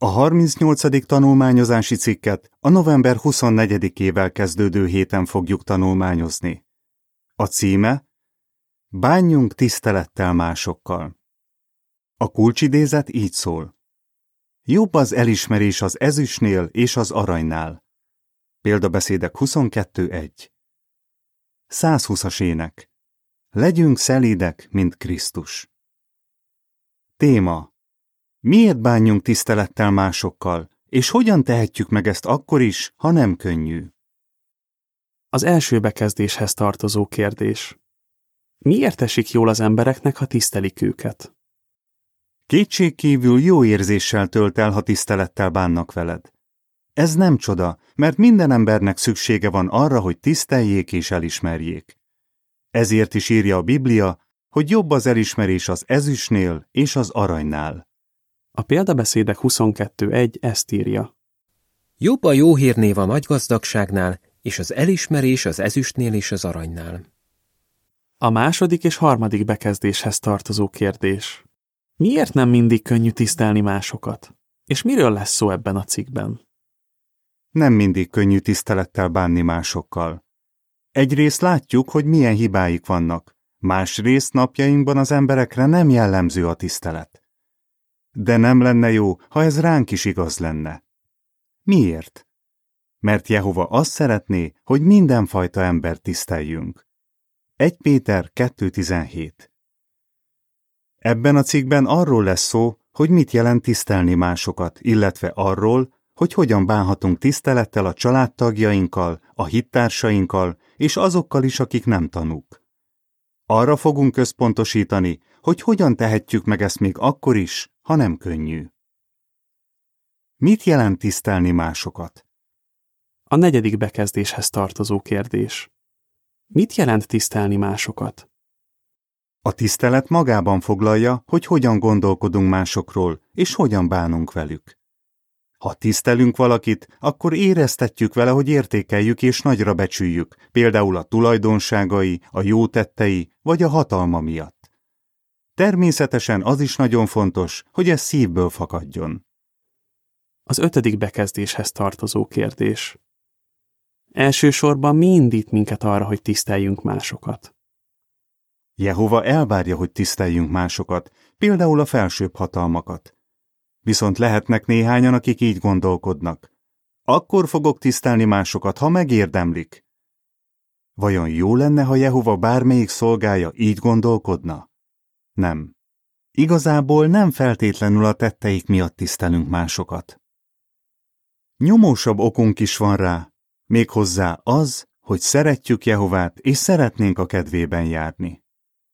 A 38. tanulmányozási cikket a november 24-ével kezdődő héten fogjuk tanulmányozni. A címe: Bánjunk tisztelettel másokkal. A kulcsidézet így szól: Jobb az elismerés az ezüstnél és az aranynál. Példabeszédek 22.1. 120-as ének. Legyünk szelídek, mint Krisztus. Téma: Miért bánjunk tisztelettel másokkal, és hogyan tehetjük meg ezt akkor is, ha nem könnyű? Az első bekezdéshez tartozó kérdés. Miért esik jól az embereknek, ha tisztelik őket? Kétségkívül jó érzéssel tölt el, ha tisztelettel bánnak veled. Ez nem csoda, mert minden embernek szüksége van arra, hogy tiszteljék és elismerjék. Ezért is írja a Biblia, hogy jobb az elismerés az ezüstnél és az aranynál. A példabeszédek 22.1 ezt írja. Jobb a jó hírnév a nagy gazdagságnál, és az elismerés az ezüstnél és az aranynál. A második és harmadik bekezdéshez tartozó kérdés. Miért nem mindig könnyű tisztelni másokat? És miről lesz szó ebben a cikkben? Nem mindig könnyű tisztelettel bánni másokkal. Egyrészt látjuk, hogy milyen hibáik vannak, másrészt napjainkban az emberekre nem jellemző a tisztelet. De nem lenne jó, ha ez ránk is igaz lenne. Miért? Mert Jehova azt szeretné, hogy mindenfajta embert tiszteljünk. 1 Péter 2.17. Ebben a cikkben arról lesz szó, hogy mit jelent tisztelni másokat, illetve arról, hogy hogyan bánhatunk tisztelettel a családtagjainkkal, a hittársainkkal és azokkal is, akik nem tanúk. Arra fogunk központosítani, hogy hogyan tehetjük meg ezt még akkor is, ha nem könnyű. Mit jelent tisztelni másokat? A negyedik bekezdéshez tartozó kérdés. Mit jelent tisztelni másokat? A tisztelet magában foglalja, hogy hogyan gondolkodunk másokról, és hogyan bánunk velük. Ha tisztelünk valakit, akkor éreztetjük vele, hogy értékeljük és nagyra becsüljük, például a tulajdonságai, a jó tettei vagy a hatalma miatt. Természetesen az is nagyon fontos, hogy ez szívből fakadjon. Az 5. bekezdéshez tartozó kérdés. Elsősorban mi indít minket arra, hogy tiszteljünk másokat? Jehova elvárja, hogy tiszteljünk másokat, például a felsőbb hatalmakat. Viszont lehetnek néhányan, akik így gondolkodnak. Akkor fogok tisztelni másokat, ha megérdemlik. Vajon jó lenne, ha Jehova bármelyik szolgája így gondolkodna? Nem. Igazából nem feltétlenül a tetteik miatt tisztelünk másokat. Nyomósabb okunk is van rá, méghozzá az, hogy szeretjük Jehovát és szeretnénk a kedvében járni.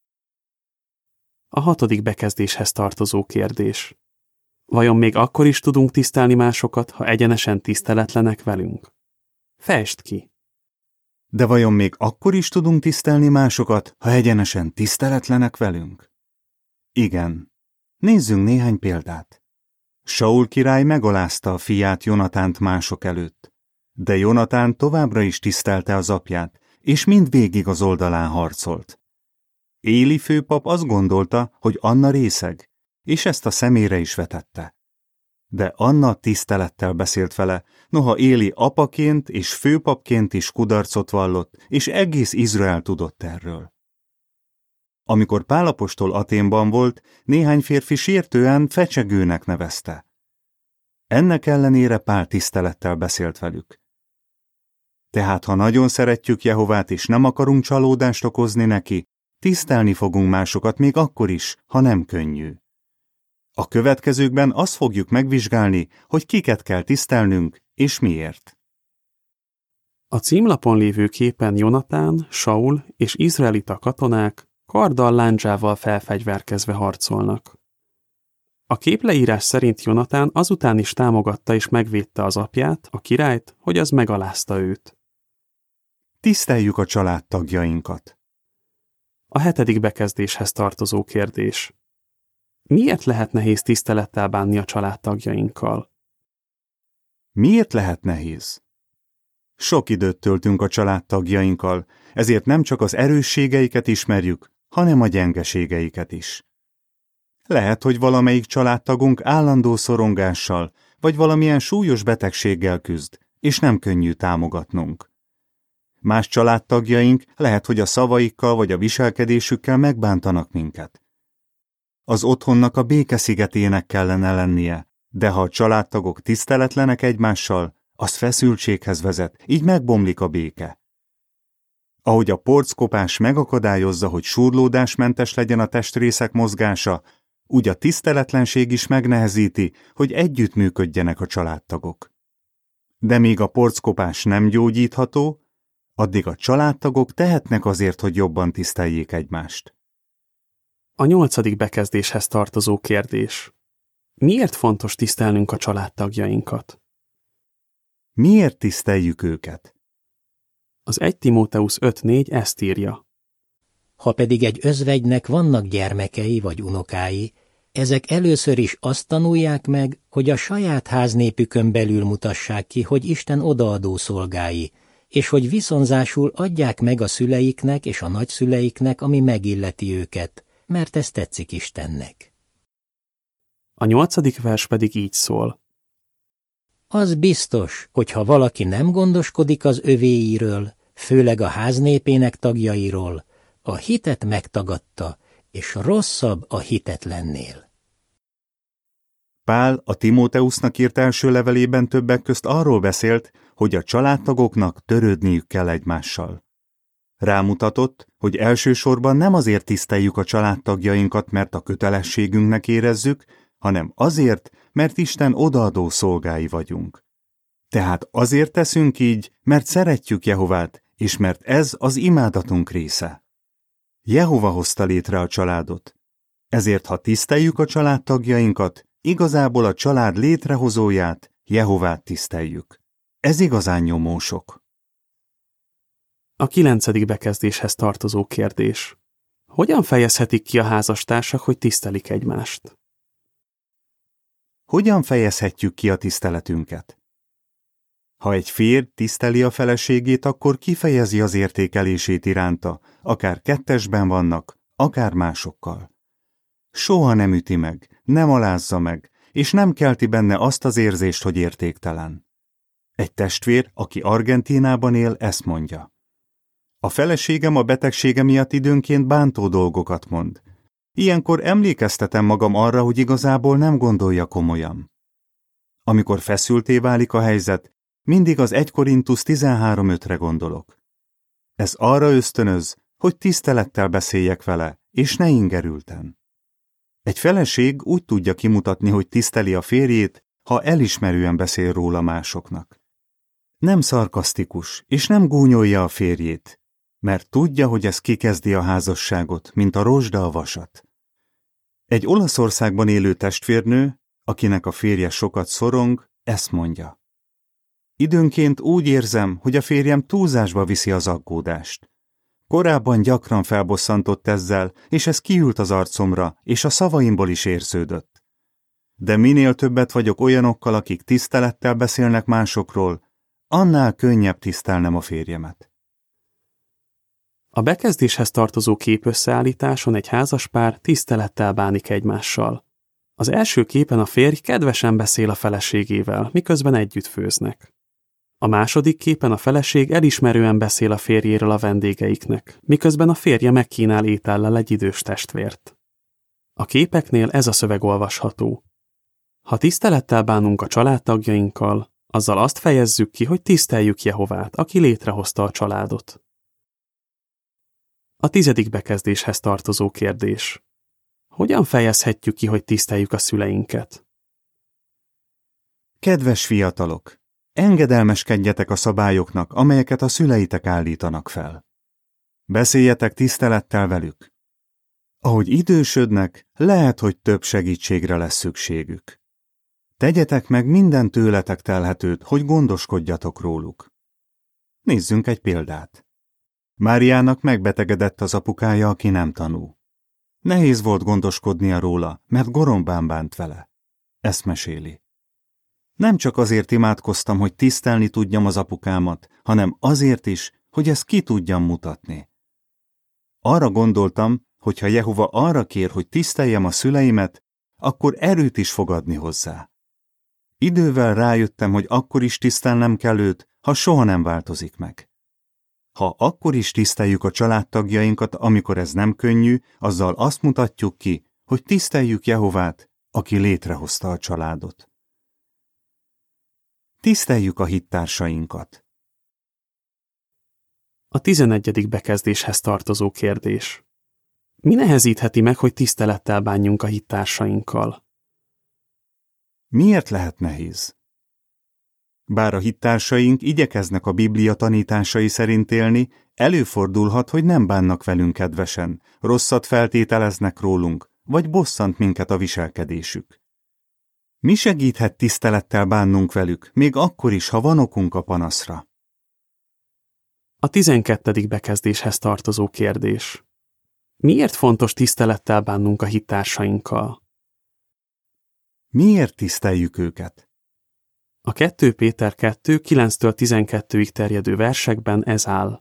A 6. bekezdéshez tartozó kérdés. Vajon még akkor is tudunk tisztelni másokat, ha egyenesen tiszteletlenek velünk? Fejtsd ki! De vajon még akkor is tudunk tisztelni másokat, ha egyenesen tiszteletlenek velünk? Igen. Nézzünk néhány példát. Saul király megalázta a fiát Jonatánt mások előtt, de Jonatán továbbra is tisztelte az apját, és mindvégig az oldalán harcolt. Éli főpap azt gondolta, hogy Anna részeg, és ezt a szemére is vetette. De Anna tisztelettel beszélt vele, noha Éli apaként és főpapként is kudarcot vallott, és egész Izrael tudott erről. Amikor Pál apostol Athénban volt, néhány férfi sértően fecsegőnek nevezte. Ennek ellenére Pál tisztelettel beszélt velük. Tehát, ha nagyon szeretjük Jehovát és nem akarunk csalódást okozni neki, tisztelni fogunk másokat még akkor is, ha nem könnyű. A következőkben azt fogjuk megvizsgálni, hogy kiket kell tisztelnünk, és miért. A címlapon lévő képen Jonatán, Saul és izraelita katonák karddal, lándzsával felfegyverkezve harcolnak. A képleírás szerint Jonatán azután is támogatta és megvédte az apját, a királyt, hogy az megalázta őt. Tiszteljük a családtagjainkat. A 7. bekezdéshez tartozó kérdés. Miért lehet nehéz tisztelettel bánni a családtagjainkkal? Miért lehet nehéz? Sok időt töltünk a családtagjainkkal, ezért nem csak az erősségeiket ismerjük, hanem a gyengeségeiket is. Lehet, hogy valamelyik családtagunk állandó szorongással, vagy valamilyen súlyos betegséggel küzd, és nem könnyű támogatnunk. Más családtagjaink lehet, hogy a szavaikkal vagy a viselkedésükkel megbántanak minket. Az otthonnak a békeszigetének kellene lennie, de ha a családtagok tiszteletlenek egymással, az feszültséghez vezet, így megbomlik a béke. Ahogy a porckopás megakadályozza, hogy surlódásmentes legyen a testrészek mozgása, úgy a tiszteletlenség is megnehezíti, hogy együttműködjenek a családtagok. De míg a porckopás nem gyógyítható, addig a családtagok tehetnek azért, hogy jobban tiszteljék egymást. A 8. bekezdéshez tartozó kérdés. Miért fontos tisztelnünk a családtagjainkat? Miért tiszteljük őket? Az 1 Timóteusz 5.4 ezt írja. Ha pedig egy özvegynek vannak gyermekei vagy unokái, ezek először is azt tanulják meg, hogy a saját háznépükön belül mutassák ki, hogy Isten odaadó szolgái, és hogy viszonzásul adják meg a szüleiknek és a nagyszüleiknek, ami megilleti őket, mert ez tetszik Istennek. A 8. vers pedig így szól. Az biztos, hogy ha valaki nem gondoskodik az övéiről, főleg a háznépének tagjairól, a hitet megtagadta, és rosszabb a hitetlennél. Pál a Timóteusznak írt első levelében többek közt arról beszélt, hogy a családtagoknak törődniük kell egymással. Rámutatott, hogy elsősorban nem azért tiszteljük a családtagjainkat, mert a kötelességünknek érezzük, hanem azért, mert Isten odaadó szolgái vagyunk. Tehát azért teszünk így, mert szeretjük Jehovát, és mert ez az imádatunk része. Jehova hozta létre a családot. Ezért, ha tiszteljük a családtagjainkat, igazából a család létrehozóját, Jehovát tiszteljük. Ez igazán nyomósok. A 9. bekezdéshez tartozó kérdés. Hogyan fejezhetik ki a házastársak, hogy tisztelik egymást? Hogyan fejezhetjük ki a tiszteletünket? Ha egy férj tiszteli a feleségét, akkor kifejezi az értékelését iránta, akár kettesben vannak, akár másokkal. Soha nem üti meg, nem alázza meg, és nem kelti benne azt az érzést, hogy értéktelen. Egy testvér, aki Argentínában él, ezt mondja. A feleségem a betegsége miatt időnként bántó dolgokat mond. Ilyenkor emlékeztetem magam arra, hogy igazából nem gondolja komolyan. Amikor feszültté válik a helyzet, mindig az 1 Korintusz 13.5-re gondolok. Ez arra ösztönöz, hogy tisztelettel beszéljek vele, és ne ingerülten. Egy feleség úgy tudja kimutatni, hogy tiszteli a férjét, ha elismerően beszél róla másoknak. Nem szarkasztikus, és nem gúnyolja a férjét, mert tudja, hogy ez kikezdi a házasságot, mint a rozsda a vasat. Egy Olaszországban élő testvérnő, akinek a férje sokat szorong, ezt mondja. Időnként úgy érzem, hogy a férjem túlzásba viszi az aggódást. Korábban gyakran felbosszantott ezzel, és ez kiült az arcomra, és a szavaimból is érződött. De minél többet vagyok olyanokkal, akik tisztelettel beszélnek másokról, annál könnyebb tisztelnem a férjemet. A bekezdéshez tartozó képösszeállításon egy házaspár tisztelettel bánik egymással. Az első képen a férj kedvesen beszél a feleségével, miközben együtt főznek. A második képen a feleség elismerően beszél a férjéről a vendégeiknek, miközben a férje megkínál étellel egy idős testvért. A képeknél ez a szöveg olvasható. Ha tisztelettel bánunk a családtagjainkkal, azzal azt fejezzük ki, hogy tiszteljük Jehovát, aki létrehozta a családot. A 10. bekezdéshez tartozó kérdés. Hogyan fejezhetjük ki, hogy tiszteljük a szüleinket? Kedves fiatalok! Engedelmeskedjetek a szabályoknak, amelyeket a szüleitek állítanak fel. Beszéljetek tisztelettel velük. Ahogy idősödnek, lehet, hogy több segítségre lesz szükségük. Tegyetek meg minden tőletek telhetőt, hogy gondoskodjatok róluk. Nézzünk egy példát. Máriának megbetegedett az apukája, aki nem tanú. Nehéz volt gondoskodnia róla, mert gorombán bánt vele. Ezt meséli. Nem csak azért imádkoztam, hogy tisztelni tudjam az apukámat, hanem azért is, hogy ezt ki tudjam mutatni. Arra gondoltam, hogy ha Jehova arra kér, hogy tiszteljem a szüleimet, akkor erőt is fog adni hozzá. Idővel rájöttem, hogy akkor is tisztelnem kell őt, ha soha nem változik meg. Ha akkor is tiszteljük a családtagjainkat, amikor ez nem könnyű, azzal azt mutatjuk ki, hogy tiszteljük Jehovát, aki létrehozta a családot. Tiszteljük a hittársainkat. A 11. bekezdéshez tartozó kérdés. Mi nehezítheti meg, hogy tisztelettel bánjunk a hittársainkkal? Miért lehet nehéz? Bár a hittársaink igyekeznek a Biblia tanításai szerint élni, előfordulhat, hogy nem bánnak velünk kedvesen, rosszat feltételeznek rólunk, vagy bosszant minket a viselkedésük. Mi segíthet tisztelettel bánnunk velük, még akkor is, ha van okunk a panaszra? A 12. bekezdéshez tartozó kérdés. Miért fontos tisztelettel bánnunk a hittársainkkal? Miért tiszteljük őket? A 2 Péter 2, 9-től 12-ig terjedő versekben ez áll.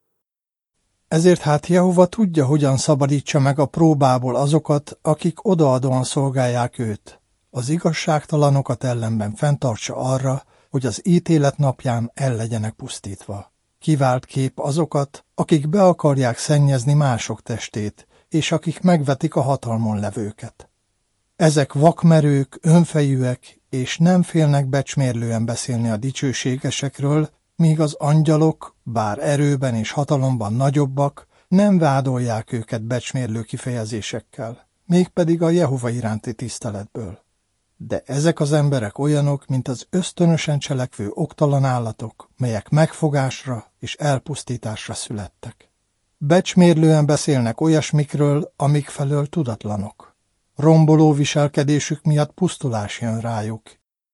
Ezért hát Jehova tudja, hogyan szabadítsa meg a próbából azokat, akik odaadóan szolgálják őt. Az igazságtalanokat ellenben fenntartsa arra, hogy az ítélet napján el legyenek pusztítva. Kivált kép azokat, akik be akarják szennyezni mások testét, és akik megvetik a hatalmon levőket. Ezek vakmerők, önfejűek, és nem félnek becsmérlően beszélni a dicsőségesekről, míg az angyalok, bár erőben és hatalomban nagyobbak, nem vádolják őket becsmérlő kifejezésekkel, mégpedig a Jehova iránti tiszteletből. De ezek az emberek olyanok, mint az ösztönösen cselekvő oktalan állatok, melyek megfogásra és elpusztításra születtek. Becsmérlően beszélnek olyasmikről, amik felől tudatlanok. Romboló viselkedésük miatt pusztulás jön rájuk.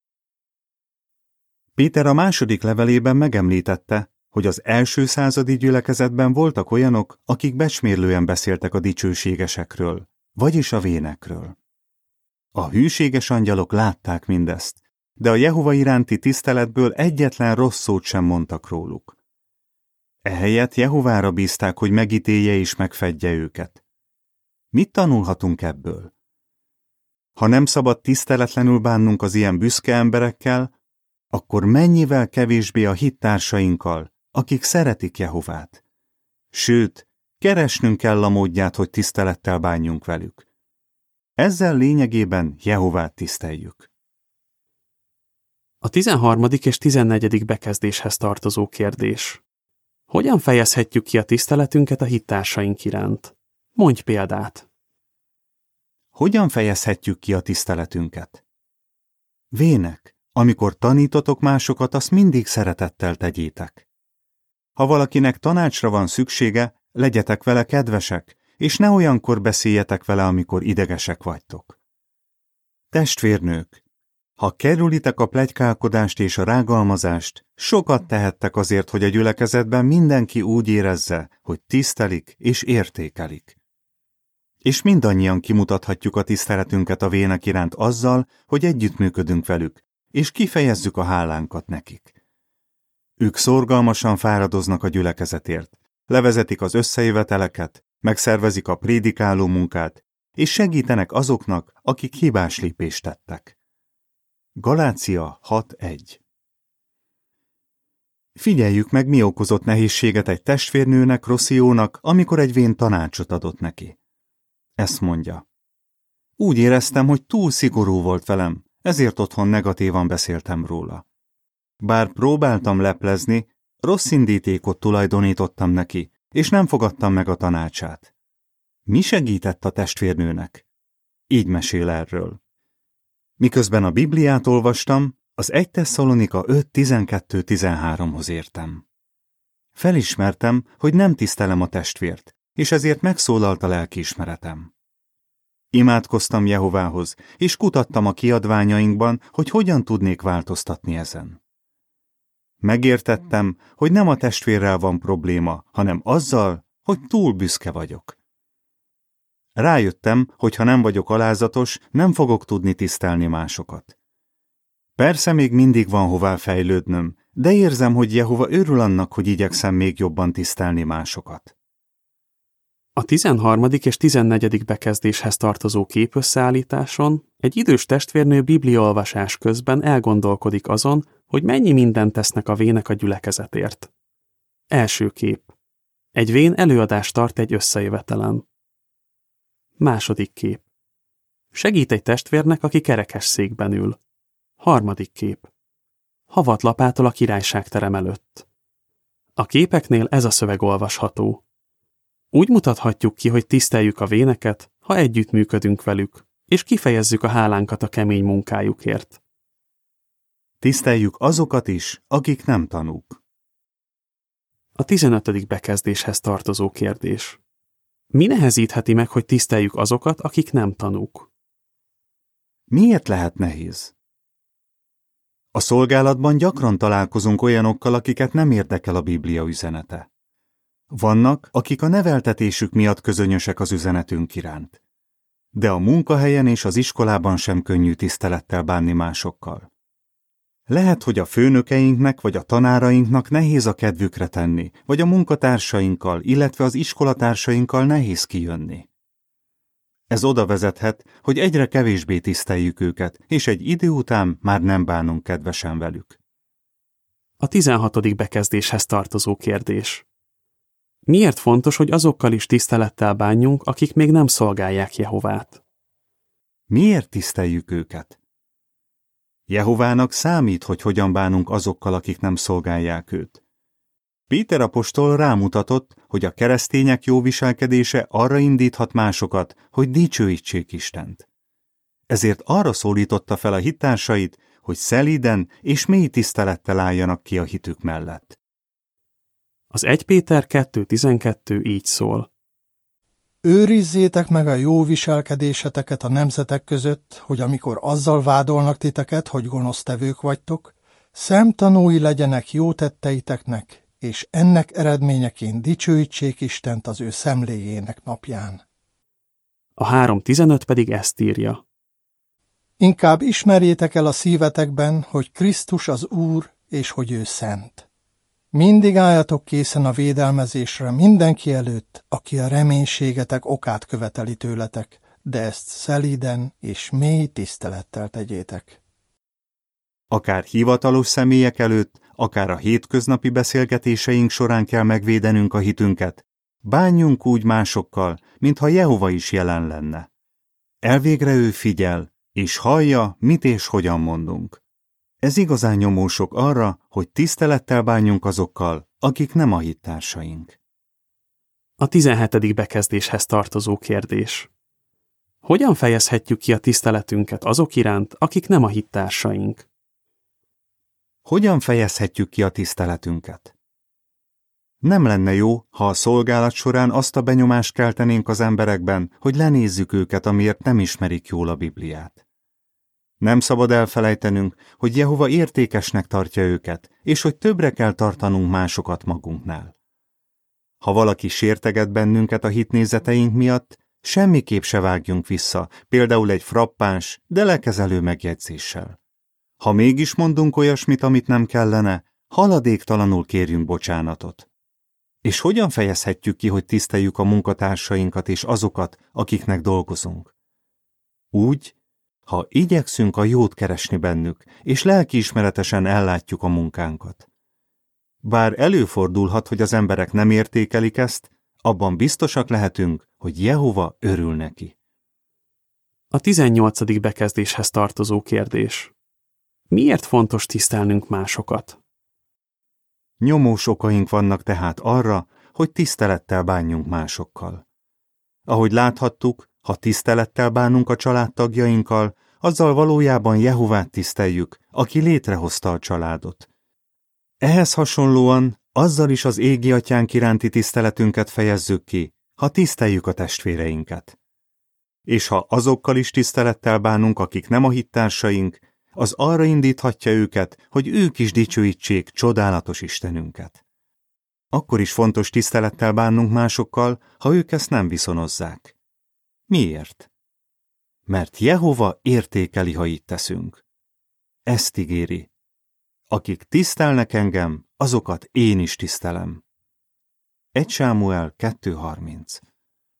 Péter a második levelében megemlítette, hogy az első századi gyülekezetben voltak olyanok, akik becsmérlően beszéltek a dicsőségesekről, vagyis a vénekről. A hűséges angyalok látták mindezt, de a Jehova iránti tiszteletből egyetlen rossz szót sem mondtak róluk. Ehelyett Jehovára bízták, hogy megítélje és megfedje őket. Mit tanulhatunk ebből? Ha nem szabad tiszteletlenül bánnunk az ilyen büszke emberekkel, akkor mennyivel kevésbé a hittársainkkal, akik szeretik Jehovát. Sőt, keresnünk kell a módját, hogy tisztelettel bánjunk velük. Ezzel lényegében Jehovát tiszteljük. A 13. és 14. bekezdéshez tartozó kérdés. Hogyan fejezhetjük ki a tiszteletünket a hittársaink iránt? Mondj példát! Hogyan fejezhetjük ki a tiszteletünket? Vének, amikor tanítotok másokat, azt mindig szeretettel tegyétek. Ha valakinek tanácsra van szüksége, legyetek vele kedvesek, és ne olyankor beszéljetek vele, amikor idegesek vagytok. Testvérnők, ha kerülitek a pletykálkodást és a rágalmazást, sokat tehettek azért, hogy a gyülekezetben mindenki úgy érezze, hogy tisztelik és értékelik. És mindannyian kimutathatjuk a tiszteletünket a vének iránt azzal, hogy együttműködünk velük, és kifejezzük a hálánkat nekik. Ők szorgalmasan fáradoznak a gyülekezetért, levezetik az összejöveteleket, megszervezik a prédikáló munkát, és segítenek azoknak, akik hibás lépést tettek. Galácia 6.1. Figyeljük meg, mi okozott nehézséget egy testvérnőnek, Rossziónak, amikor egy vén tanácsot adott neki. Ezt mondja. Úgy éreztem, hogy túl szigorú volt velem, ezért otthon negatívan beszéltem róla. Bár próbáltam leplezni, rossz indítékot tulajdonítottam neki, és nem fogadtam meg a tanácsát. Mi segített a testvérnőnek? Így mesél erről. Miközben a Bibliát olvastam, az 1 Tesszalonika 5.12-13-hoz értem. Felismertem, hogy nem tisztelem a testvért, és ezért megszólalt a lelkiismeretem. Imádkoztam Jehovához, és kutattam a kiadványainkban, hogy hogyan tudnék változtatni ezen. Megértettem, hogy nem a testvérrel van probléma, hanem azzal, hogy túl büszke vagyok. Rájöttem, hogy ha nem vagyok alázatos, nem fogok tudni tisztelni másokat. Persze még mindig van hová fejlődnöm, de érzem, hogy Jehova örül annak, hogy igyekszem még jobban tisztelni másokat. A 13. és 14. bekezdéshez tartozó képösszeállításon egy idős testvérnő bibliaolvasás közben elgondolkodik azon, hogy mennyi mindent tesznek a vének a gyülekezetért. Első kép. Egy vén előadást tart egy összejövetelen. Második kép. Segít egy testvérnek, aki kerekesszékben ül. Harmadik kép. Havat lapátol a királyságterem előtt. A képeknél ez a szöveg olvasható. Úgy mutathatjuk ki, hogy tiszteljük a véneket, ha együttműködünk velük, és kifejezzük a hálánkat a kemény munkájukért. Tiszteljük azokat is, akik nem tanúk. A 15. bekezdéshez tartozó kérdés. Mi nehezítheti meg, hogy tiszteljük azokat, akik nem tanúk? Miért lehet nehéz? A szolgálatban gyakran találkozunk olyanokkal, akiket nem érdekel a Biblia üzenete. Vannak, akik a neveltetésük miatt közönyösek az üzenetünk iránt. De a munkahelyen és az iskolában sem könnyű tisztelettel bánni másokkal. Lehet, hogy a főnökeinknek vagy a tanárainknak nehéz a kedvükre tenni, vagy a munkatársainkkal, illetve az iskolatársainkkal nehéz kijönni. Ez oda vezethet, hogy egyre kevésbé tiszteljük őket, és egy idő után már nem bánunk kedvesen velük. A 16. bekezdéshez tartozó kérdés. Miért fontos, hogy azokkal is tisztelettel bánjunk, akik még nem szolgálják Jehovát? Miért tiszteljük őket? Jehovának számít, hogy hogyan bánunk azokkal, akik nem szolgálják őt. Péter apostol rámutatott, hogy a keresztények jó viselkedése arra indíthat másokat, hogy dicsőítsék Istent. Ezért arra szólította fel a hittársait, hogy szelíden és mély tisztelettel álljanak ki a hitük mellett. Az 1 Péter 2.12 így szól. Őrizzétek meg a jó viselkedéseteket a nemzetek között, hogy amikor azzal vádolnak titeket, hogy gonosztevők vagytok, szemtanúi legyenek jó tetteiteknek, és ennek eredményeként dicsőítsék Istent az ő szemléjének napján. A 3.15 pedig ezt írja. Inkább ismerjétek el a szívetekben, hogy Krisztus az Úr, és hogy ő szent. Mindig álljatok készen a védelmezésre mindenki előtt, aki a reménységetek okát követeli tőletek, de ezt szelíden és mély tisztelettel tegyétek. Akár hivatalos személyek előtt, akár a hétköznapi beszélgetéseink során kell megvédenünk a hitünket, bánjunk úgy másokkal, mintha Jehova is jelen lenne. Elvégre ő figyel, és hallja, mit és hogyan mondunk. Ez igazán nyomósok arra, hogy tisztelettel bánjunk azokkal, akik nem a hittársaink. A 17. bekezdéshez tartozó kérdés. Hogyan fejezhetjük ki a tiszteletünket azok iránt, akik nem a hittársaink? Hogyan fejezhetjük ki a tiszteletünket? Nem lenne jó, ha a szolgálat során azt a benyomást keltenénk az emberekben, hogy lenézzük őket, amiért nem ismerik jól a Bibliát. Nem szabad elfelejtenünk, hogy Jehova értékesnek tartja őket, és hogy többre kell tartanunk másokat magunknál. Ha valaki sérteget bennünket a hitnézeteink miatt, semmiképp se vágjunk vissza, például egy frappáns, de lekezelő megjegyzéssel. Ha mégis mondunk olyasmit, amit nem kellene, haladéktalanul kérjünk bocsánatot. És hogyan fejezhetjük ki, hogy tiszteljük a munkatársainkat és azokat, akiknek dolgozunk? Úgy, ha igyekszünk a jót keresni bennük, és lelkiismeretesen ellátjuk a munkánkat. Bár előfordulhat, hogy az emberek nem értékelik ezt, abban biztosak lehetünk, hogy Jehova örül neki. A 18. bekezdéshez tartozó kérdés. Miért fontos tisztelnünk másokat? Nyomós okaink vannak tehát arra, hogy tisztelettel bánjunk másokkal. Ahogy láthattuk, ha tisztelettel bánunk a családtagjainkkal, azzal valójában Jehovát tiszteljük, aki létrehozta a családot. Ehhez hasonlóan azzal is az égi atyánk iránti tiszteletünket fejezzük ki, ha tiszteljük a testvéreinket. És ha azokkal is tisztelettel bánunk, akik nem a hittársaink, az arra indíthatja őket, hogy ők is dicsőítsék csodálatos Istenünket. Akkor is fontos tisztelettel bánnunk másokkal, ha ők ezt nem viszonozzák. Miért? Mert Jehova értékeli, ha így teszünk. Ezt ígéri. Akik tisztelnek engem, azokat én is tisztelem. 1 Sámuel 2.30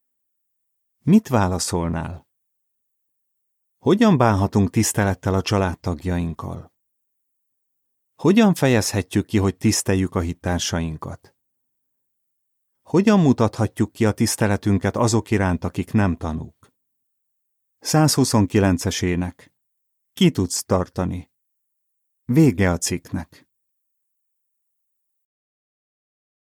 Mit válaszolnál? Hogyan bánhatunk tisztelettel a családtagjainkkal? Hogyan fejezhetjük ki, hogy tiszteljük a hittársainkat? Hogyan mutathatjuk ki a tiszteletünket azok iránt, akik nem tanúk? 129-es ének. Ki tudsz tartani? Vége a cikknek.